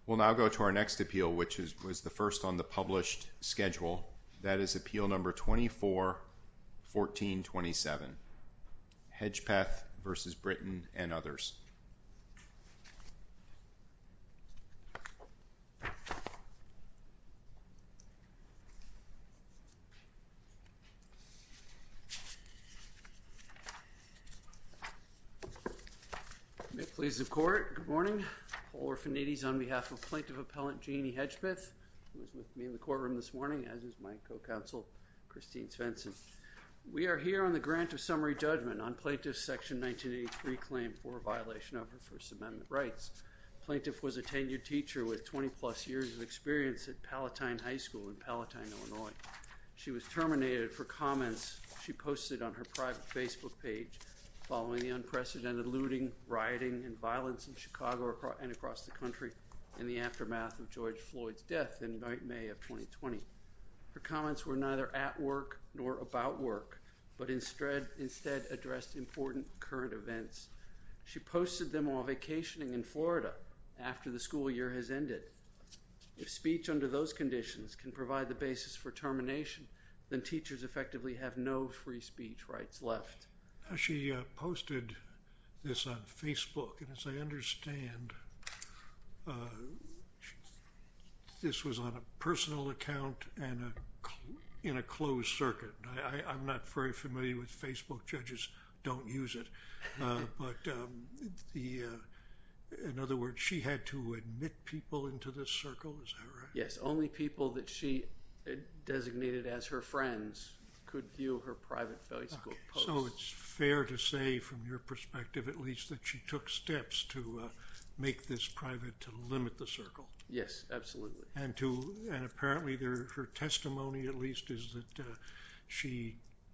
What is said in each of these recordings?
We'll now go to our next appeal, which was the first on the published schedule. That is appeal number 24-1427, Hedgepeth v. Britton and others. May it please the court, good morning. Paul Orphanides on behalf of Plaintiff Appellant Jeannie Hedgepeth, who is with me in the courtroom this morning, as is my co-counsel, Christine Svensson. We are here on the grant of summary judgment on Plaintiff's Section 1983 claim for a violation of her First Amendment rights. Plaintiff was a tenured teacher with 20-plus years of experience at Palatine High School in Palatine, Illinois. She was terminated for comments she posted on her private Facebook page following the unprecedented looting, rioting, and violence in Chicago and across the country in the aftermath of George Floyd's death in May of 2020. Her comments were neither at work nor about work, but instead addressed important current events. She posted them while vacationing in Florida after the school year has ended. If speech under those conditions can provide the basis for termination, then teachers effectively have no free speech rights left. She posted this on Facebook, and as I understand, this was on a personal account and in a closed circuit. I'm not very familiar with Facebook. Judges don't use it. In other words, she had to admit people into this circle, is that right? Yes, only people that she designated as her friends could view her private Facebook posts. So it's fair to say, from your perspective at least, that she took steps to make this private, to limit the circle. Yes, absolutely. And apparently her testimony at least is that she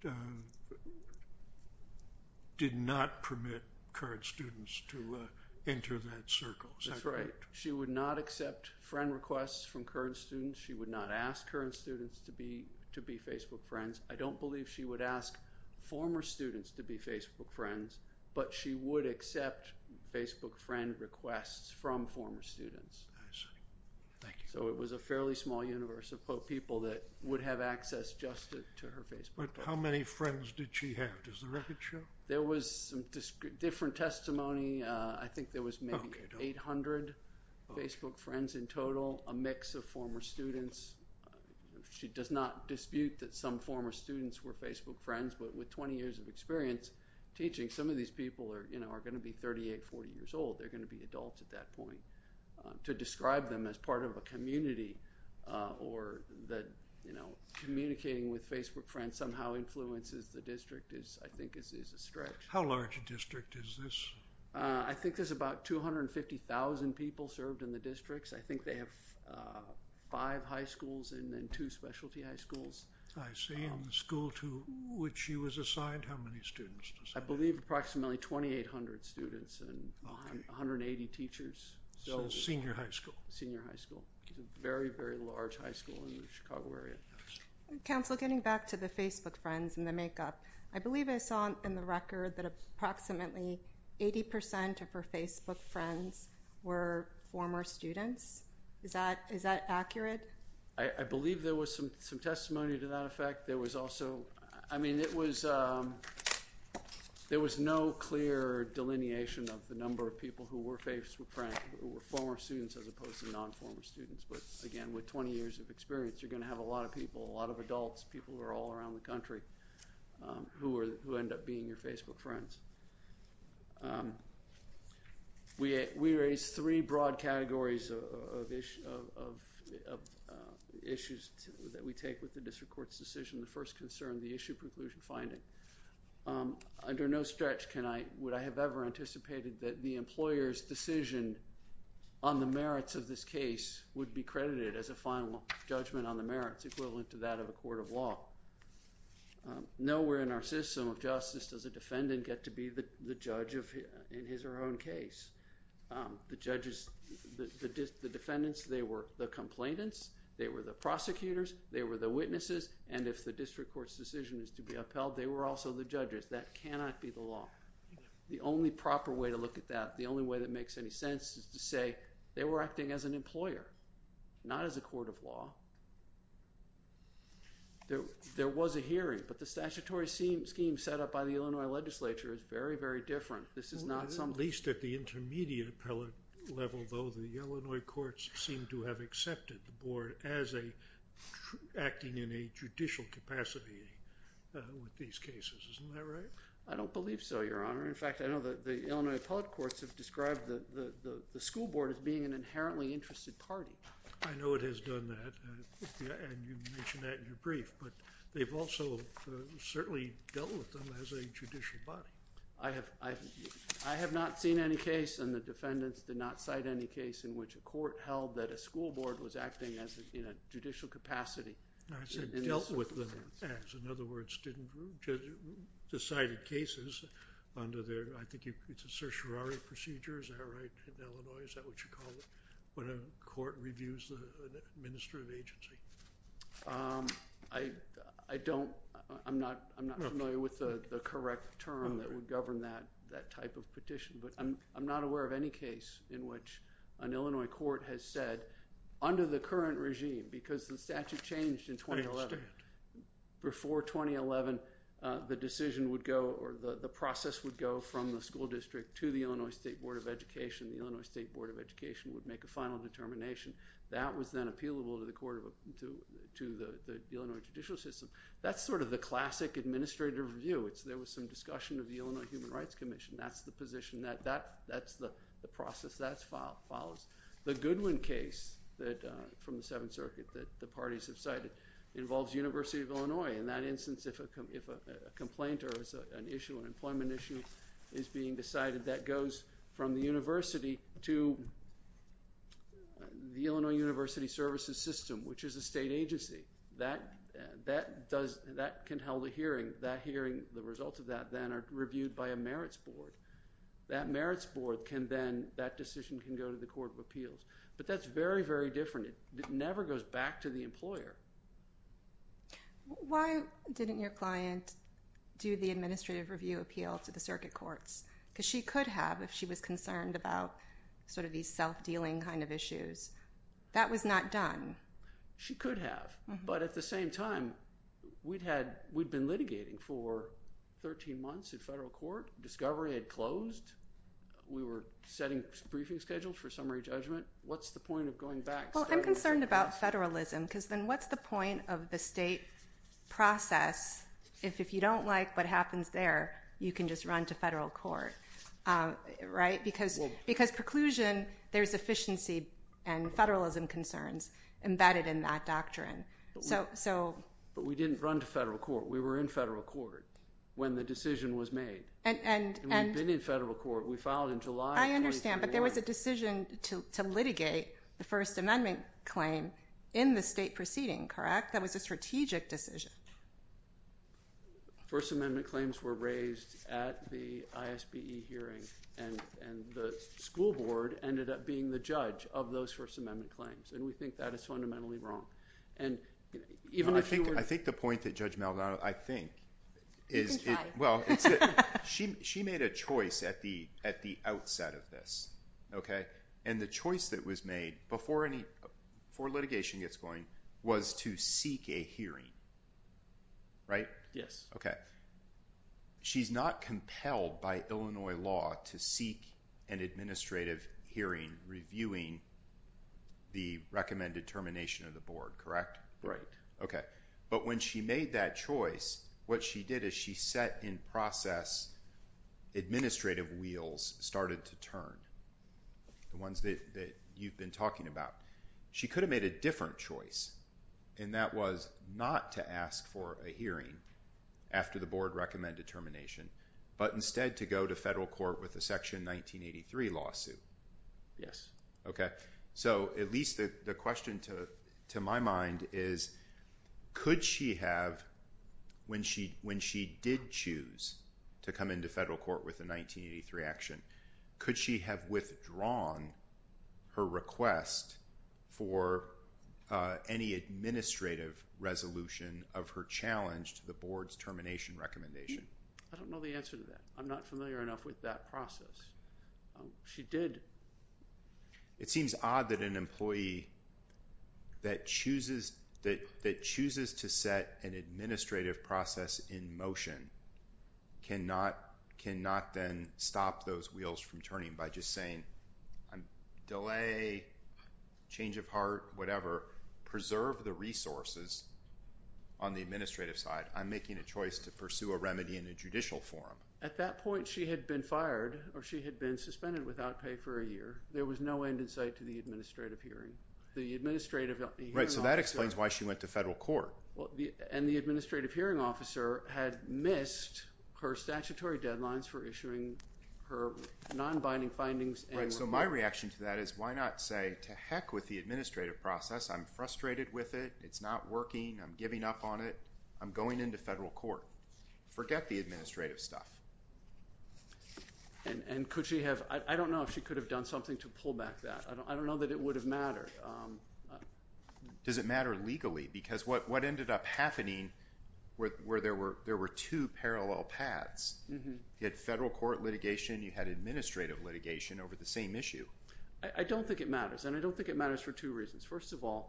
did not permit current students to enter that circle. That's right. She would not accept friend requests from current students. She would not ask current students to be Facebook friends. I don't believe she would ask former students to be Facebook friends, but she would accept Facebook friend requests from former students. I see. Thank you. So it was a fairly small universe of people that would have access just to her Facebook But post. how many friends did she have? Does the record show? There was some different testimony. I think there was maybe 800 Facebook friends in total, a mix of former students. She does not dispute that some former students were Facebook friends, but with 20 years of experience teaching, some of these people are going to be 38, 40 years old. They're going to be adults at that point. To describe them as part of a community or that communicating with Facebook friends somehow influences the district I think is a stretch. How large a district is this? I think there's about 250,000 people served in the districts. I think they have 5 high schools and then 2 specialty high schools. I see. And the school to which she was assigned, how many students? I believe approximately 2,800 students and 180 teachers. So senior high school. Senior high school. It's a very, very large high school in the Chicago area. Counsel, getting back to the Facebook friends and the makeup, I believe I saw in the record that approximately 80% of her Facebook friends were former students. Is that accurate? I believe there was some testimony to that effect. There was also, there was no clear delineation of the number of people who were Facebook friends, who were former students as opposed to non-former students. But again, with 20 years of experience, you're going to have a lot of people, a lot of adults, people who are all around the country who end up being your Facebook friends. We raised 3 broad categories of issues that we take with the district court's decision. The first concerned the issue preclusion finding. Under no stretch would I have ever anticipated that the employer's decision on the merits of this case would be credited as a final judgment on the merits equivalent to that of a court of law. Nowhere in our system of justice does a defendant get to be the judge in his or her own case. The judges, the defendants, they were the complainants, they were the prosecutors, they were the witnesses, and if the district court's decision is to be upheld, they were also the judges. That cannot be the law. The only proper way to look at that, the only way that makes any sense is to say They were acting as an employer, not as a court of law. There was a hearing, but the statutory scheme set up by the Illinois legislature is very, very different. This is not something... At least at the intermediate appellate level, though, the Illinois courts seem to have accepted the board as acting in a judicial capacity with these cases. Isn't that right? I don't believe so, Your Honor. In fact, I know that the Illinois appellate courts have described the school board as being an inherently interested party. I know it has done that, and you mentioned that in your brief, but they've also certainly dealt with them as a judicial body. I have not seen any case, and the defendants did not cite any case in which a court held that a school board was acting in a judicial capacity. I said dealt with them as. In other words, didn't decided cases under their, I think it's a certiorari procedure, is that right, in Illinois? Is that what you call it, when a court reviews an administrative agency? I'm not familiar with the correct term that would govern that type of petition, but I'm not aware of any case in which an Illinois court has said, under the current regime, because the statute changed in 2011. Before 2011, the decision would go, or the process would go from the school district to the Illinois State Board of Education. The Illinois State Board of Education would make a final determination. That was then appealable to the court to the Illinois judicial system. That's sort of the classic administrative review. There was some discussion of the Illinois Human Rights Commission. That's the position that's the process that follows. The Goodwin case from the Seventh Circuit that the parties have cited involves University of Illinois. In that instance, if a complaint or an issue, an employment issue, is being decided, that goes from the university to the Illinois University Services System, which is a state agency. That can hold a hearing. That hearing, the results of that then are reviewed by a merits board. That merits board can then, that decision can go to the Court of Appeals. But that's very, very different. It never goes back to the employer. Why didn't your client do the administrative review appeal to the circuit courts? Because she could have if she was concerned about sort of these self-dealing kind of issues. That was not done. She could have, but at the same time, we'd been litigating for 13 months in federal court. Discovery had closed. We were setting briefing schedules for summary judgment. What's the point of going back? Well, I'm concerned about federalism, because then what's the point of the state process if you don't like what happens there, you can just run to federal court, right? Because preclusion, there's efficiency and federalism concerns embedded in that doctrine. But we didn't run to federal court. We were in federal court when the decision was made. And we've been in federal court. We filed in July of 2021. I understand, but there was a decision to litigate the First Amendment claim in the state proceeding, correct? That was a strategic decision. First Amendment claims were raised at the ISBE hearing, and the school board ended up being the judge of those First Amendment claims, and we think that is fundamentally wrong. And even I think the point that Judge Maldonado, is she made a choice at the outset of this, okay? And the choice that was made before litigation gets going was to seek a hearing, right? Yes. Okay. She's not compelled by Illinois law to seek an administrative hearing reviewing the recommended termination of the board, correct? Right. Okay. But when she made that choice, what she did is she set in process administrative wheels started to turn, the ones that you've been talking about. She could have made a different choice, and that was not to ask for a hearing after the board recommended termination, but instead to go to federal court with a Section 1983 lawsuit. Yes. Okay. So at least the question to my mind is, could she have, when she did choose to come into federal court with a 1983 action, could she have withdrawn her request for any administrative resolution of her challenge to the board's termination recommendation? I don't know the answer to that. I'm not familiar enough with that process. She did. It seems odd that an employee that chooses to set an administrative process in motion cannot then stop those wheels from turning by just saying, delay, change of heart, whatever, preserve the resources on the administrative side. I'm making a choice to pursue a remedy in a judicial forum. At that point, she had been fired or she had been suspended without pay for a year. There was no end in sight to the administrative hearing. The administrative hearing Right, so that explains why she went to federal court. Well, the administrative hearing officer had missed her statutory deadlines for issuing her non-binding findings. Right, so my reaction to that is, why not say, to heck with the administrative process. I'm frustrated with it. It's not working. I'm giving up on it. I'm going into federal court. Forget the administrative stuff. And could she have, I don't know if she could have done something to pull back that. I don't know that it would have mattered. Does it matter legally? Because what ended up happening where there were two parallel paths. Mm-hmm. You had federal court litigation, you had administrative litigation over the same issue. I don't think it matters, and I don't think it matters for two reasons. First of all,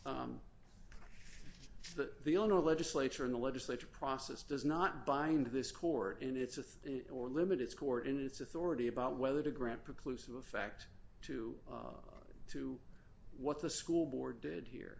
the Illinois legislature and the legislature process does not bind this court or limit its court in its authority about whether to grant preclusive effect to what the school board did here.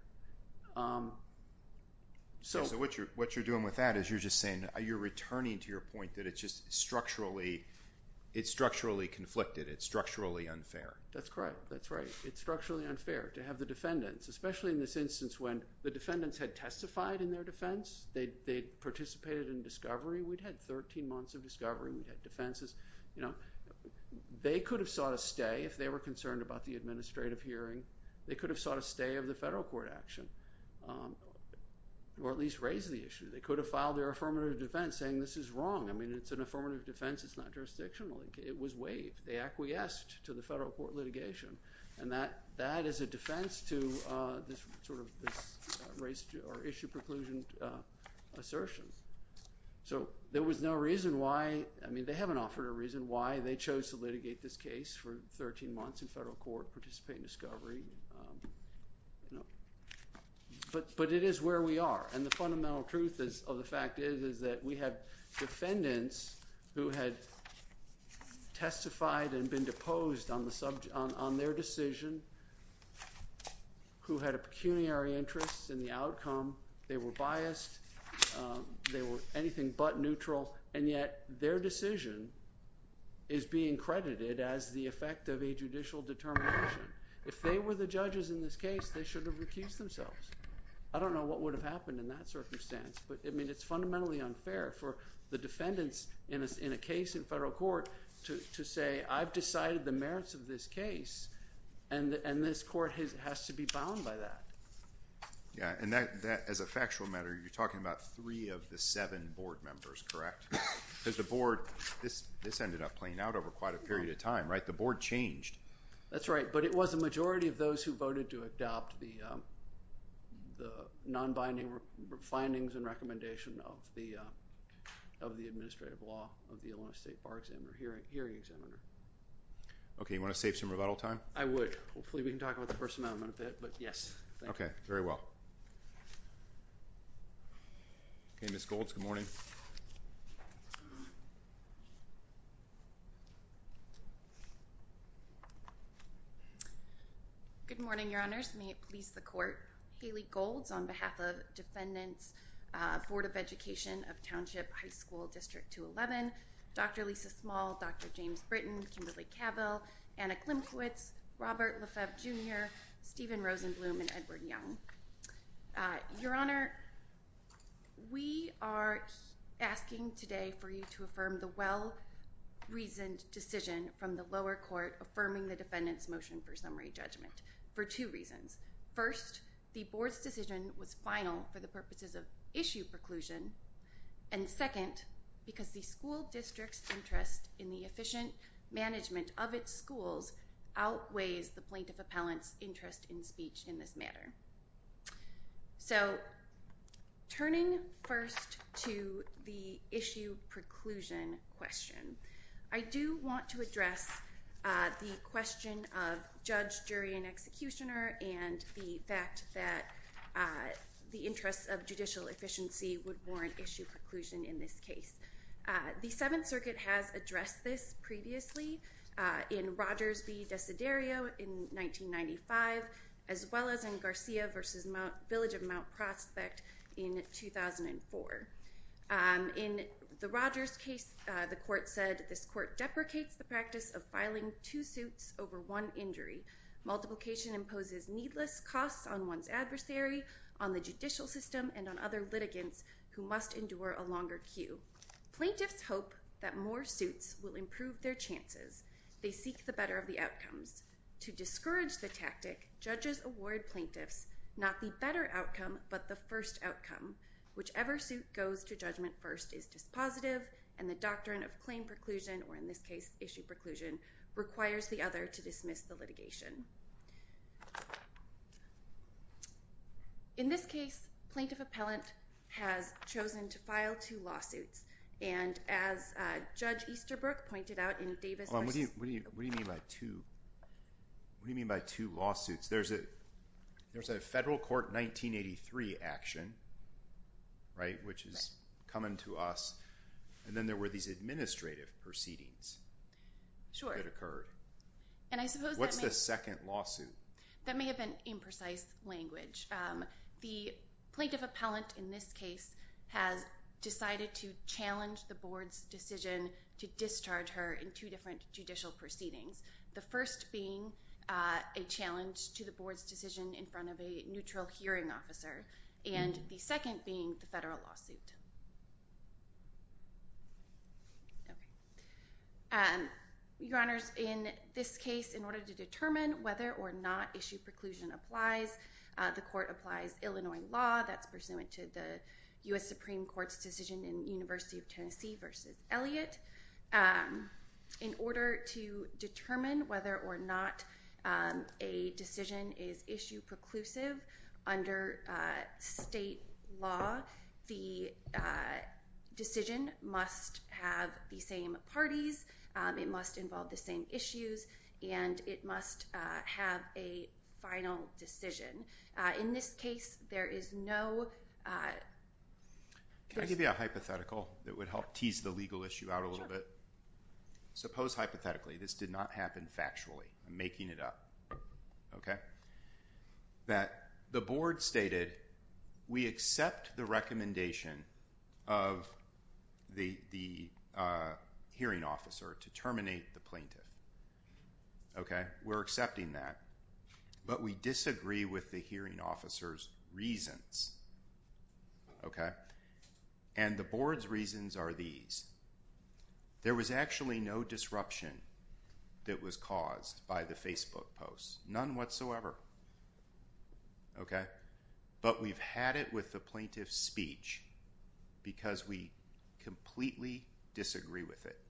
So what you're doing with that is you're just saying, you're returning to your point that it's just structurally conflicted. It's structurally unfair. That's correct. That's right. It's structurally unfair to have the defendants, especially in this instance when the defendants had testified in their defense. They participated in discovery. We'd had 13 months of discovery. We'd had defenses. They could have sought a stay if they were concerned about the administrative hearing. They could have sought a stay of the federal court action, or at least raised the issue. They could have filed their affirmative defense saying this is wrong. I mean, it's an affirmative defense. It's not jurisdictional. It was waived. They acquiesced to the federal court litigation, and that is a defense to this race or issue preclusion assertion. So there was no reason why. I mean, they haven't offered a reason why they chose to litigate this case for 13 months in federal court, participate in discovery. But it is where we are, and the fundamental truth of the fact is that we have defendants who had testified and been deposed on on their decision, who had a pecuniary interest in the outcome. They were biased. They were anything but neutral, and yet their decision is being credited as the effect of a judicial determination. If they were the judges in this case, they should have recused themselves. I don't know what would have happened in that circumstance, but I mean, it's fundamentally unfair for the defendants in a case in federal court to say, I've decided the merits of this case, and this court has to be bound by that. Yeah, and that as a factual matter, you're talking about 3 of the 7 board members, correct? Because the board, this ended up playing out over quite a period of time, right? The board changed. That's right, but it was a majority of those who voted to adopt the non-binding findings and recommendation of the administrative law of the Illinois State Bar Examiner, hearing examiner. Okay, you want to save some rebuttal time? I would. Hopefully we can talk about the First Amendment a bit, but yes. Thank you. Okay, very well. Okay, Ms. Golds, good morning. Good morning, Your Honors. May it please the Court. Haley Golds on behalf of Defendants, Board of Education of Township High School District 211, Dr. Lisa Small, Dr. James Britton, Kimberly Cavill, Anna Klimkowitz, Robert Lefebvre Jr., Stephen Rosenblum, and Edward Young. Your Honor, we are asking today for you to affirm the well-reasoned decision from the lower court affirming the defendant's motion for summary judgment for 2 reasons. First, the board's decision was final for the purposes of issue preclusion, and second, because the school district's interest in the efficient management of its schools outweighs the plaintiff appellant's interest in speech in this matter. So, turning first to the issue preclusion question, I do want to address the question of judge, jury, and executioner, and the fact that the interests of judicial efficiency would warrant issue preclusion in this case. The Seventh Circuit has addressed this previously in Rogers v. Desiderio in 1995, as well as in Garcia versus Village of Mount Prospect in 2004. In the Rogers case, the court said, this court deprecates the practice of filing two suits over one injury. Multiplication imposes needless costs on one's adversary, on the judicial system, and on other litigants who must endure a longer queue. Plaintiffs hope that more suits will improve their chances. They seek the better of the outcomes. To discourage the tactic, judges award plaintiffs not the better outcome, but the first outcome. Whichever suit goes to judgment first is dispositive, and the doctrine of claim preclusion, or in this case, issue preclusion, requires the other to dismiss the litigation. In this case, plaintiff appellant has chosen to file two lawsuits, and as Judge Easterbrook pointed out in Davis What versus... do you mean by two? What do you mean by two lawsuits? There's a federal court 1983 action, right, which is coming to us, and then there were these administrative proceedings that occurred. And I suppose what's the second lawsuit? That may have been imprecise language. The plaintiff appellant in this case has decided to challenge the board's decision to discharge her in two different judicial proceedings. The first being a challenge to the board's decision in front of a neutral hearing officer, and the second being the federal lawsuit. Okay. Your Honors, in this case, in order to determine whether or not issue preclusion applies, the court applies Illinois law. That's pursuant to the U.S. Supreme Court's decision in University of Tennessee versus Elliott. In order to determine whether or not a decision is issue preclusive under state law, the decision must have the same parties, it must involve the same issues, and it must have a final decision. In this case, there is no... Can I give you a hypothetical that would help tease the legal issue out a little bit? Suppose hypothetically, this did not happen factually. I'm making it up. Okay? That the board stated, we accept the recommendation of the hearing officer to terminate the plaintiff. Okay? We're accepting that. But we disagree with the hearing officer's reasons. Okay? And the board's reasons are these. There was actually no disruption that was caused by the Facebook posts. None whatsoever. Okay? But we've had it with the plaintiff's speech because we completely disagree with it.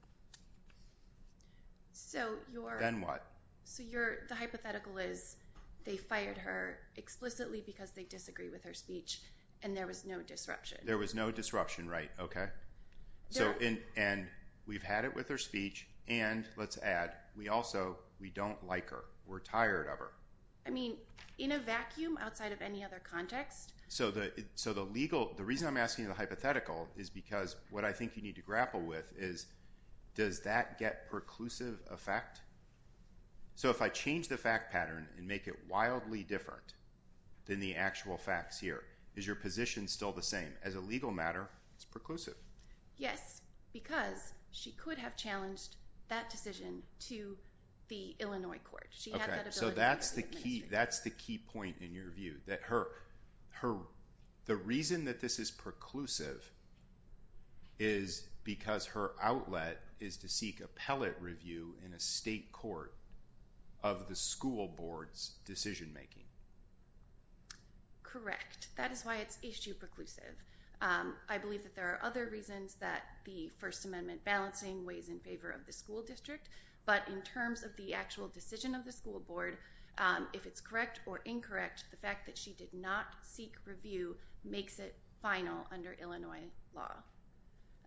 So Then what? So the hypothetical is they fired her explicitly because they disagree with her speech, and there was no disruption. There was no disruption, right? Okay. And we've had it with her speech, and let's add, we don't like her. We're tired of her. I mean, in a vacuum, outside of any other context. So the reason I'm asking you the hypothetical is because what I think you need to grapple with is, does that get preclusive effect? So if I change the fact pattern and make it wildly different than the actual facts here, is your position still the same? As a legal matter, it's preclusive. Yes, because she could have challenged that decision to the Illinois court. She had that ability. So that's the key point in your view, that the reason that this is preclusive is because her outlet is to seek appellate review in a state court of the school board's decision making. Correct. That is why it's issue preclusive. I believe that there are other reasons that the First Amendment balancing weighs in favor of the school district, but in terms of the actual decision of the school board, if it's correct or incorrect, the fact that she did not seek review makes it final under Illinois law.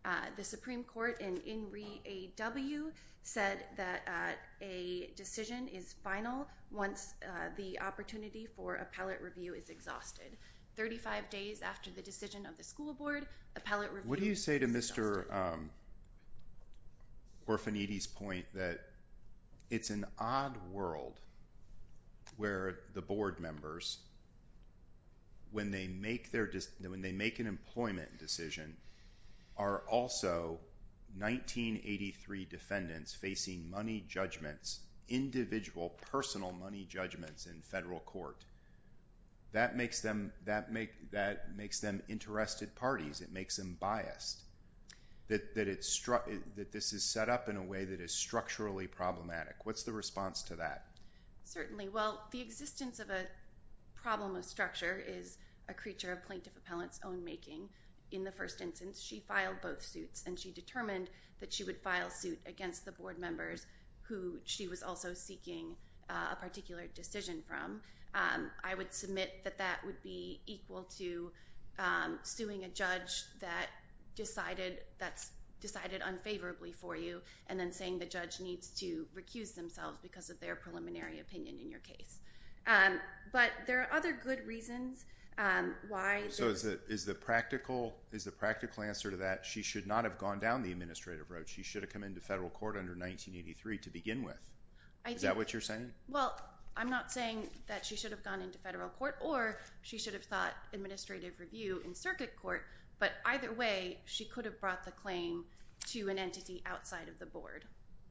The Supreme Court in re AW said that a decision is final once the opportunity for appellate review is exhausted. 35 days after the decision of the school board, appellate review. What do you say to is Mr. exhausted. Orfanides' point that it's an odd world where the board members, when they make an employment decision, are also 1983 defendants facing money judgments, individual personal money judgments in federal court? That makes them interested parties. It makes them biased. That this is set up in a way that is structurally problematic. What's the response to that? Certainly. Well, the existence of a problem of structure is a creature of plaintiff appellant's own making. In the first instance, she filed both suits, and she determined that she would file suit against the board members who she was also seeking a particular decision from. I would submit that would be equal to suing a judge that decided unfavorably for you, and then saying the judge needs to recuse themselves because of their preliminary opinion in your case. But there are other good reasons why. So is the practical answer to that, she should not have gone down the administrative road. She should have come into federal court under 1983 to begin with. Is that what you're saying? Well, I'm not saying that she should have gone into federal court, or she should have sought administrative review in circuit court, but either way, she could have brought the claim to an entity outside of the board.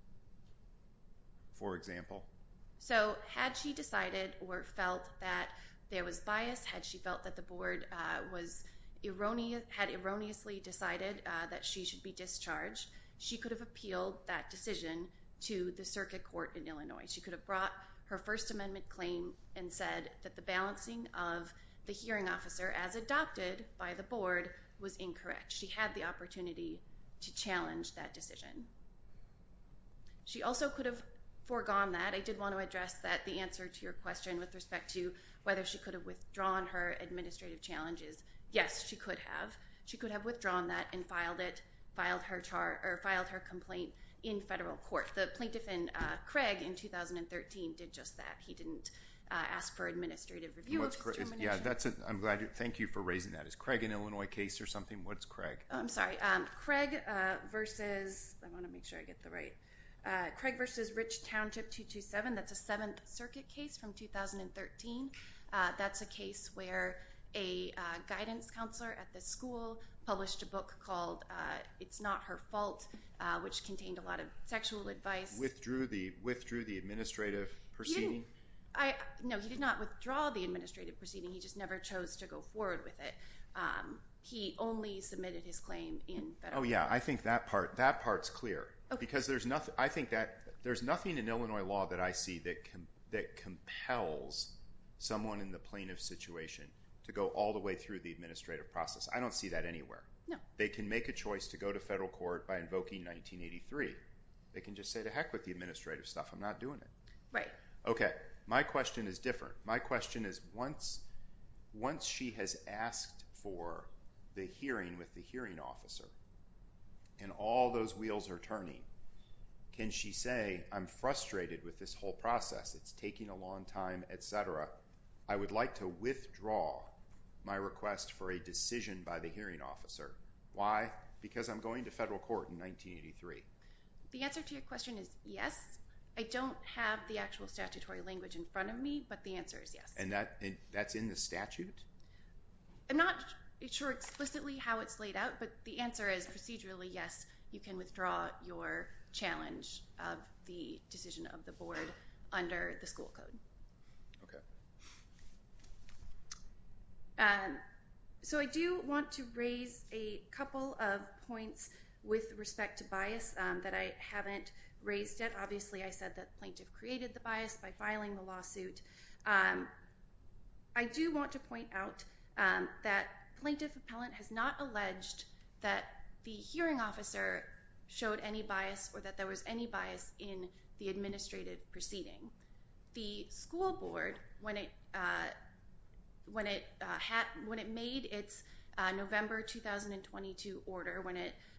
For example? So had she decided or felt that there was bias, had she felt that the board had erroneously decided that she should be discharged, she could have appealed that decision to the circuit court in Illinois. She could have brought her First Amendment claim and said that the balancing of the hearing officer as adopted by the board was incorrect. She had the opportunity to challenge that decision. She also could have foregone that. I did want to address that the answer to your question with respect to whether she could have withdrawn her administrative challenges. Yes, she could have. She could have withdrawn that and filed her complaint in federal court. The plaintiff in Craig in 2013 did just that. He didn't ask for administrative review of his termination. Yeah, thank you for raising that. Is Craig an Illinois case or something? What's Craig? I'm sorry. Craig versus, I want to make sure I get the right, Craig versus Rich Township 227. That's a Seventh Circuit case from 2013. That's a case where a guidance counselor at the school published a book called It's Not Her Fault, which contained a lot of sexual advice. Withdrew the administrative proceeding? No, he did not withdraw the administrative proceeding. He just never chose to go forward with it. He only submitted his claim in federal court. Oh yeah, I think that part's clear. Okay. Because there's nothing in Illinois law that I see that compels someone in the plaintiff's situation to go all the way through the administrative process. I don't see that anywhere. No. They can make a choice to go to federal court by invoking 1983. They can just say, to heck with the administrative stuff, I'm not doing it. Right. Okay, my question is different. My question is, once she has asked for the hearing with the hearing officer and all those wheels are turning, can she say, I'm frustrated with this whole process, it's taking a long time, etc. I would like to withdraw my request for a decision by the hearing officer. Why? Because I'm going to federal court in 1983. The answer to your question is yes. I don't have the actual statutory language in front of me, but the answer is yes. And that's in the statute? I'm not sure explicitly how it's laid out, but the answer is procedurally yes, you can withdraw your challenge of the decision of the board under the school code. Okay. So I do want to raise a couple of points with respect to bias that I haven't raised yet. Obviously, I said that plaintiff created the bias by filing the lawsuit. I do want to point out that plaintiff appellant has not alleged that the hearing officer showed any bias or that there was any bias in the administrative proceeding. The school board, when it made its November 2022 order, when it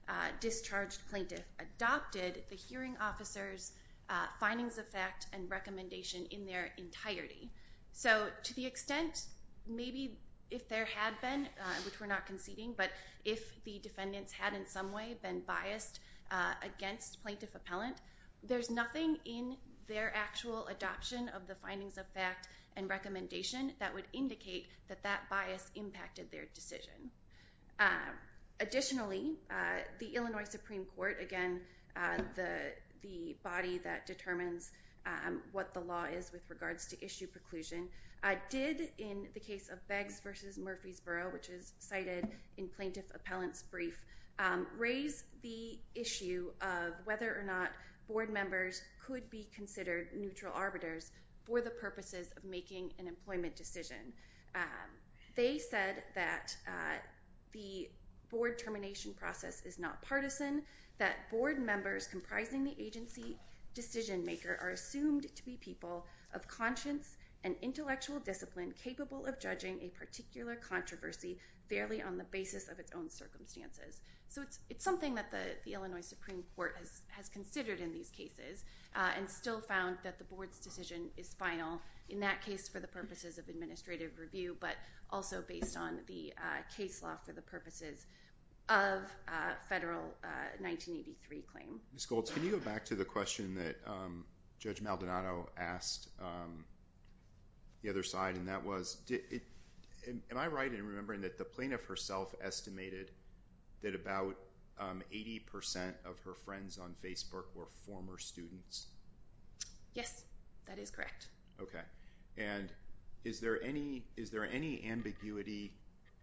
discharged plaintiff adopted the hearing officer's findings of fact and recommendation in their entirety. So to the extent, maybe if there had been, which we're not conceding, but if the defendants had in some way been biased against plaintiff appellant, there's nothing in their actual adoption of the findings of fact and recommendation that would indicate that that bias impacted their decision. Additionally, the Illinois Supreme Court, again, the body that determines what the law is with regards to issue preclusion, did in the case of Beggs versus Murfreesboro, which is cited in plaintiff appellant's brief, raise the issue of whether or not board members could be considered neutral arbiters for the purposes of making an employment decision. They said that the board termination process is not partisan, that board members comprising the agency decision maker are assumed to be people of conscience and intellectual discipline capable of judging a particular controversy fairly on the basis of its own circumstances. So it's something that the Illinois Supreme Court has considered in these cases and still found that the board's decision is final, in that case for the purposes of administrative review, but also based on the case law for the purposes of federal 1983 claim. Ms. Golds, can you go back to the question that Judge Maldonado asked the other side, and that was, am I right in remembering that the plaintiff herself estimated that about 80% of her friends on Facebook were former students? Yes, that is correct. Okay. And is there any ambiguity?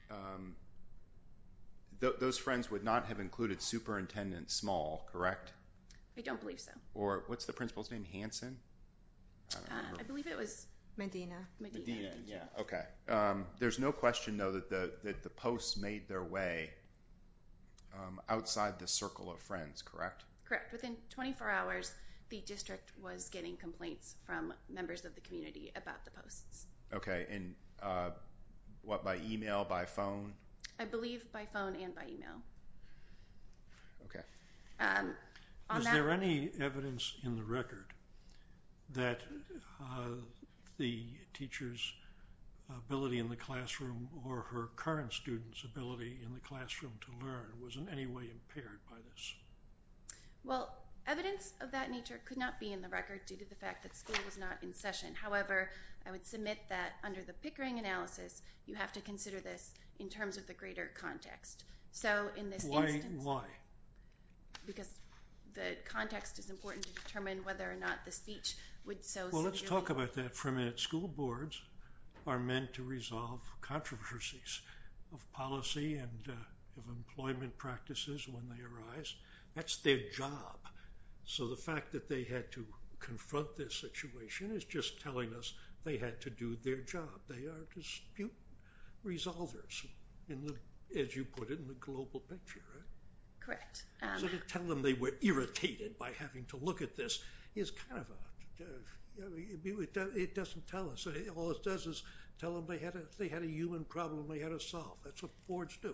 Those friends would not have included Superintendent Small, correct? I don't believe so. Or what's the principal's name? Hansen? I believe it was Medina, yeah. Okay. There's no question, though, that the posts made their way outside the circle of friends, correct? Correct. Within 24 hours, the district was getting complaints from members of the community about the posts. Okay. And what, by email, by phone? I believe by phone and by email. Okay. Is there any evidence in the record that the teacher's ability in the classroom or her current students' ability in the classroom to learn was in any way impaired by this? Well, evidence of that nature could not be in the record due to the fact that school was not in session. However, I would submit that under the Pickering analysis, you have to consider this in terms of the greater context. So in this instance... Why? Because the context is important to determine whether or not the speech would so Well, let's talk about that for a minute. School boards are meant to resolve controversies of policy and of employment practices when they arise. That's their job. So the fact that they had to confront this situation is just telling us they had to do their job. They are dispute resolvers in the, as you put it, in the global picture, right? Correct. So to tell them they were irritated by having to look at this is kind of a, it doesn't tell us. All it does is tell them they had a human problem they had to solve. That's what boards do.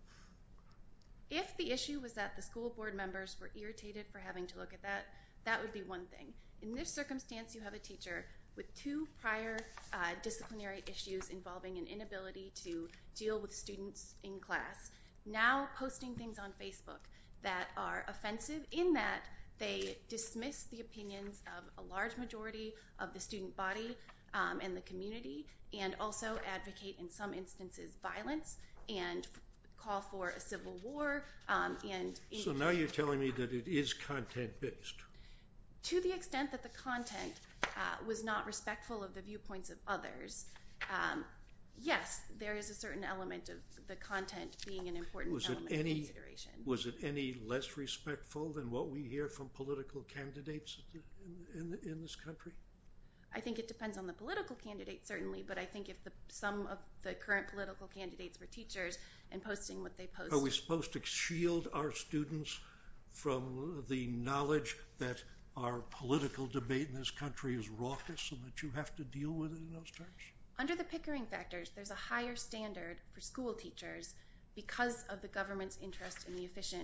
If the issue was that the school board members were irritated for having to look at that, that would be one thing. In this circumstance, you have a teacher with 2 prior disciplinary issues involving an inability to deal with students in class, now posting things on Facebook that are offensive in that they dismiss the opinions of a large majority of the student body and the community, and also advocate in some instances violence and call for a civil war. So now you're telling me that it is content-based. To the extent that the content was not respectful of the viewpoints of others, yes, there is a certain element of the content being an important element of consideration. Was it any less respectful than what we hear from political candidates in this country? I think it depends on the political candidate, certainly, but I think if some of the current political candidates were teachers and posting what they post... Are we supposed to shield our students from the knowledge that our political debate in this country is raucous and that you have to deal with it in those terms? Under the Pickering factors, there's a higher standard for school teachers because of the government's interest in the efficient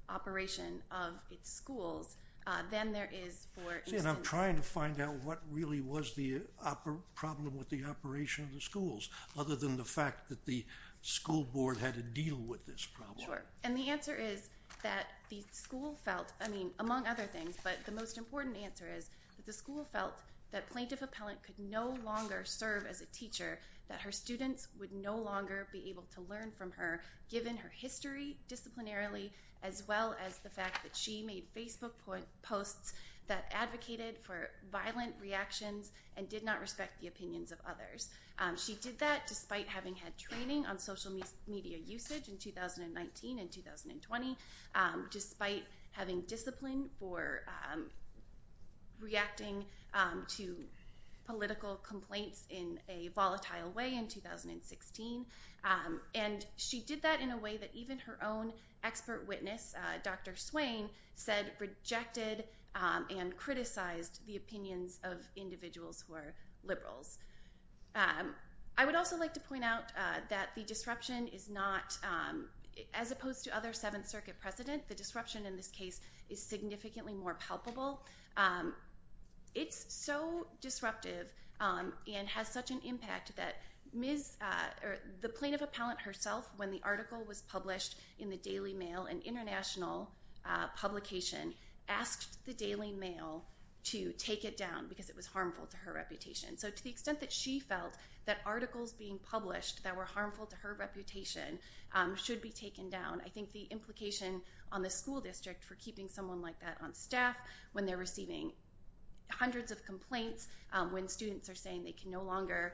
operation of its schools than there is, for instance... See, and I'm trying to find out what really was the problem with the operation of the schools, other than the fact that the school board had to deal with this problem. Sure. And the answer is that the school felt, I mean, among other things, but the most important answer is that the school felt that plaintiff appellant could no longer serve as a teacher, that her students would no longer be able to learn from her, given her history disciplinarily, as well as the fact that she made Facebook posts that advocated for violent reactions and did not respect the opinions of others. She did that despite having had training on social media usage in 2019 and 2020, despite having discipline for reacting to political complaints in a volatile way in 2016. And she did that in a way that even her own expert witness, Dr. Swain, said rejected and criticized the opinions of individuals who are liberals. I would also like to point out that the disruption is not, as opposed to other Seventh Circuit precedent, the disruption in this case is significantly more palpable. It's so disruptive and has such an impact that the plaintiff appellant herself, when the article was published in the Daily Mail, an international publication, asked the Daily Mail to take it down because it was harmful to her reputation. So to the extent that she felt that articles being published that were harmful to her reputation should be taken down, I think the implication on the school district for keeping someone like that on staff when they're receiving hundreds of complaints, when students are saying they can no longer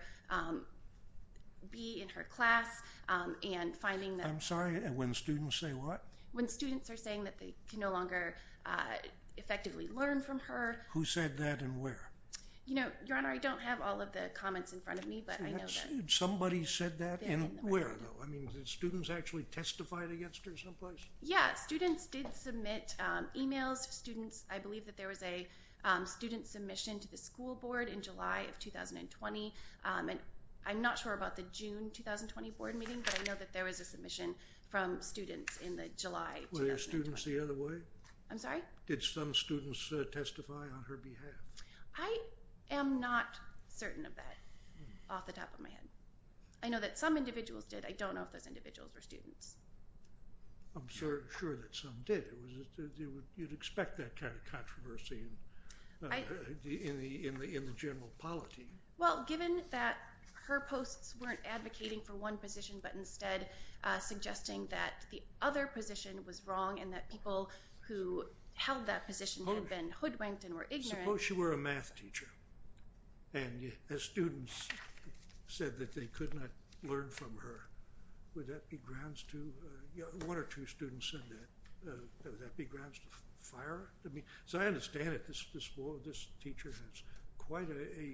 be in her class, and finding that... I'm sorry, and when students say what? When students are saying that they can no longer effectively learn from her. Who said that and where? You know, Your Honor, I don't have all of the comments in front of me, but I know that... Somebody said that in where, though? I mean, did students actually testified against her someplace? Yeah, students did submit emails. Students, I believe that there was a student submission to the school board in July of 2020, and I'm not sure about the June 2020 board meeting, but I know that there was a submission from students in the July 2020. Were there students the other way? I'm sorry? Did some students testify on her behalf? I am not certain of that off the top of my head. I know that some individuals did. I don't know if those individuals were students. I'm sure that some did. You'd expect that kind of controversy in the general polity. Well, given that her posts weren't advocating for one position, but instead suggesting that the other position was wrong and that people who held that position had been hoodwinked and were ignorant. Suppose you were a math teacher, and as students said that they could not learn from her. Would that be grounds to, one or two students said that, would that be grounds to fire her? I mean, as I understand it, this teacher has quite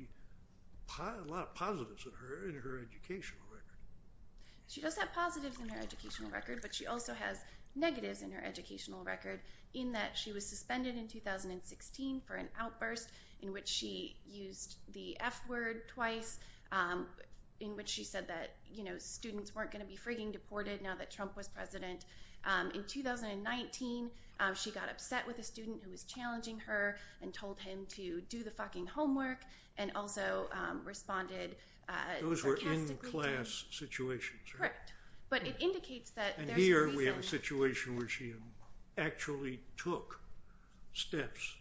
a lot of positives in her educational record. She does have positives in her educational record, but she also has negatives in her educational record in that she was suspended in 2016 for an outburst in which she used the F word twice, in which she said that, you know, students weren't going to be frigging deported now that Trump was president. In 2019, she got upset with a student who was challenging her and told him to do the fucking homework, and also responded Those were in-class situations, right? Correct. But it indicates that and there's here a reason. we have a situation where she actually took steps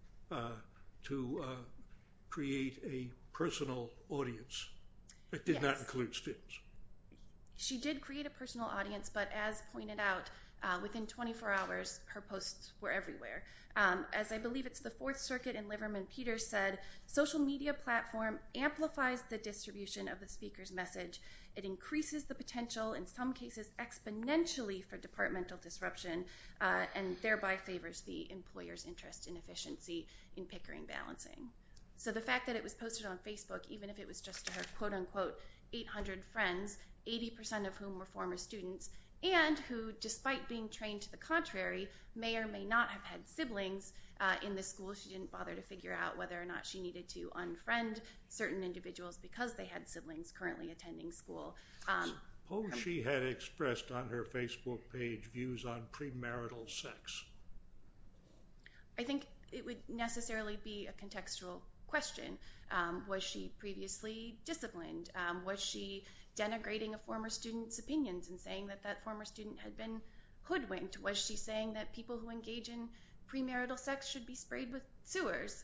to create a personal audience that did not include students. She did create a personal audience, but as pointed out, within 24 hours, her posts were everywhere. As I believe it's the Fourth Circuit and Liverman-Peters said, social media platform amplifies the distribution of the speaker's message. It increases the potential, in some cases exponentially, for departmental disruption, and thereby favors the employer's interest in efficiency in Pickering balancing. So the fact that it was posted on Facebook, even if it was just to her quote-unquote 800 friends, 80% of whom were former students, and who, despite being trained to the contrary, may or may not have had siblings in the school. She didn't bother to figure out whether or not she needed to unfriend certain individuals because they had siblings currently attending school. Suppose she had expressed on her Facebook page views on premarital sex. I think it would necessarily be a contextual question. Was she previously disciplined? Was she denigrating a former student's opinions and saying that that former student had been hoodwinked? Was she saying that people who engage in premarital sex should be sprayed with sewage?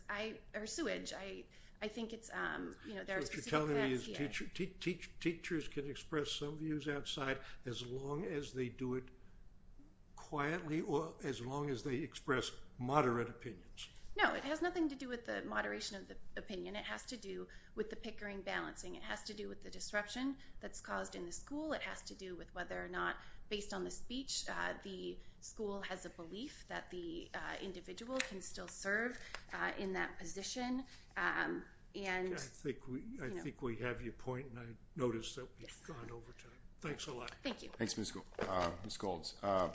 I think it's, there are So specific what you're telling me is facts teachers can express some views outside as long as they do it quietly or as long as they express moderate opinions. No, it has nothing to do with the moderation of the opinion. It has to do with the Pickering balancing. It has to do with the disruption that's caused in the school. It has to do with whether or not, based on the speech, the school has a belief that the individual can still serve in that position. And I think we have your point, and I noticed that we've gone over time. Thanks a lot. Thank you. Thanks, Ms. Golds.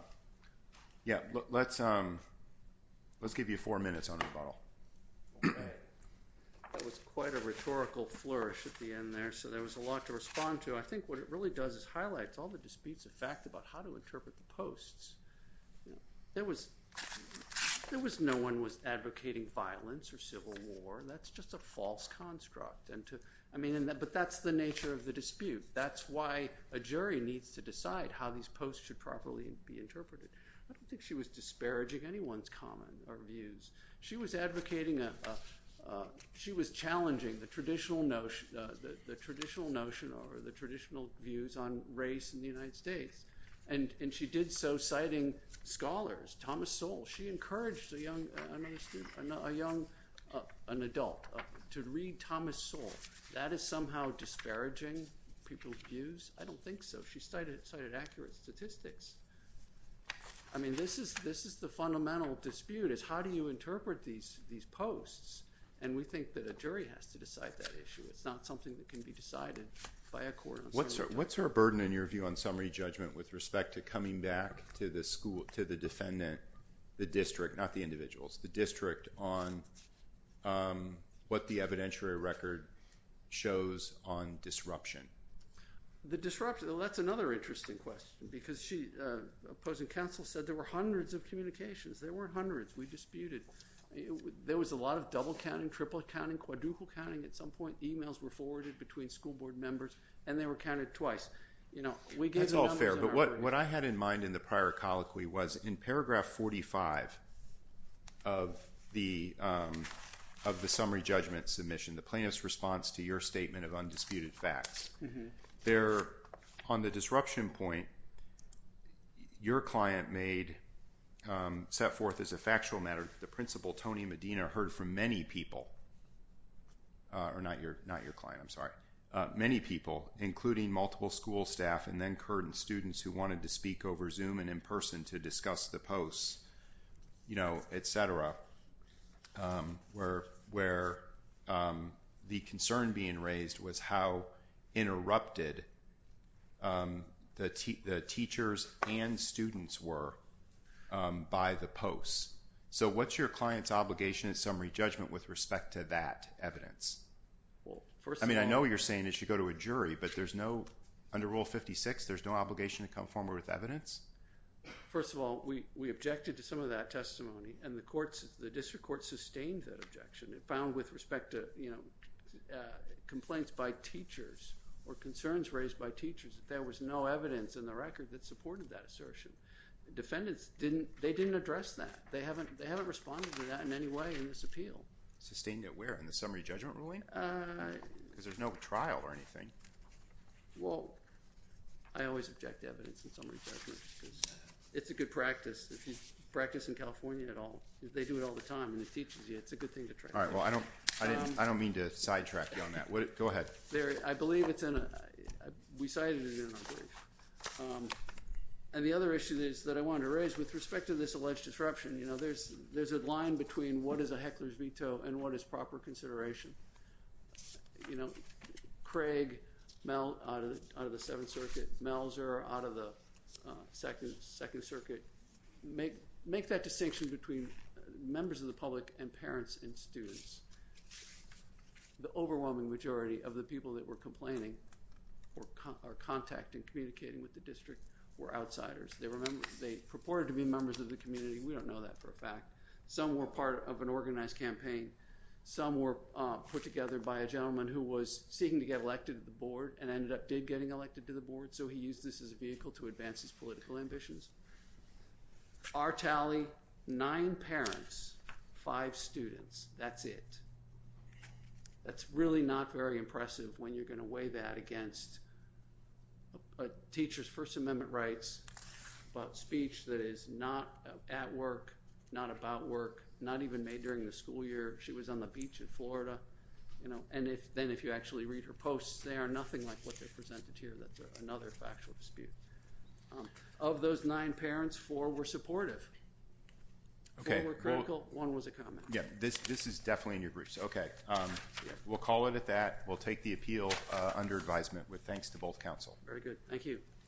Let's give you 4 minutes on rebuttal. Okay. That was quite a rhetorical flourish at the end there, so there was a lot to respond to. I think what it really does is highlights all the disputes of fact about how to interpret the posts. There was no one was advocating violence or civil war. That's just a false construct. But that's the nature of the dispute. That's why a jury needs to decide how these posts should properly be interpreted. I don't think she was disparaging anyone's comment or views. She was advocating she was challenging the traditional notion, the traditional notion or the traditional views on race in the United States, and she did so citing scholars. Thomas Sowell. She encouraged an adult to read Thomas Sowell. That is somehow disparaging people's views? I don't think so. She cited accurate statistics. I mean, this is the fundamental dispute: is how do you interpret these posts? And we think that a jury has to decide that issue. It's not something that can be decided by a court. What's her burden, in your view, on summary judgment with respect to coming back to the school, to the defendant, the district, not the individuals, the district, on what the evidentiary record shows on disruption? The disruption, that's another interesting question, because opposing counsel said there were hundreds of communications. There weren't hundreds. We disputed. There was a lot of double counting, triple counting, quadruple counting. At some point, emails were forwarded between school board members, and they were counted twice. We gave That's the all numbers fair, in but our what I had in mind in the prior colloquy was in paragraph 45 of the summary judgment submission, the plaintiff's response to your statement of undisputed facts. Mm-hmm. There, on the disruption point, your client set forth as a factual matter the principal, Tony Medina, heard from many people, or not your client, I'm sorry, many people, including multiple school staff and then current students who wanted to speak over Zoom and in person to discuss the posts, et cetera, where the concern being raised was how interrupted the teachers and students were by the posts. So what's your client's obligation at summary judgment with respect to that evidence? Well, first I of all, know you're saying it should go to a jury, but there's no, under Rule 56, there's no obligation to come forward with evidence? First of all, we objected to some of that testimony, and the district court sustained that objection. It found, with respect to complaints by teachers or concerns raised by teachers, that there was no evidence in the record that supported that assertion. The defendants didn't address that. They haven't responded to that in any way in this appeal. Sustained it where? In the summary judgment ruling? Because there's no trial or anything. Well, I always object to evidence in summary judgment because it's a good practice. If you practice in California at all, they do it all the time, and it teaches you. It's a good thing to try. All right. Well, I don't mean to sidetrack you on that. Go ahead. I believe it's we cited it in our brief. And the other issue is that I wanted to raise with respect to this alleged disruption. There's a line between what is a heckler's veto and what is proper consideration. Craig, Mel out of the Seventh Circuit, Melzer out of the Second Circuit, make that distinction between members of the public and parents and students. The overwhelming majority of the people that were complaining or contacting, communicating with the district were outsiders. They purported to be members of the community. We don't know that for a fact. Some were part of an organized campaign. Some were put together by a gentleman who was seeking to get elected to the board and did getting elected to the board, so he used this as a vehicle to advance his political ambitions. Our tally, 9 parents, 5 students. That's it. That's really not very impressive when you're going to weigh that against a teacher's First Amendment rights about speech that is not at work, not about work, not even made during the school year. She was on the beach in Florida, and if you actually read her posts, they are nothing like what they presented here. That's another factual dispute. Of those 9 parents, 4 were supportive. Okay. 4 were critical. 1 was a comment. Yeah, this is definitely in your briefs. Okay. We'll call it at that. We'll take the appeal under advisement with thanks to both counsel. Very good. Thank you.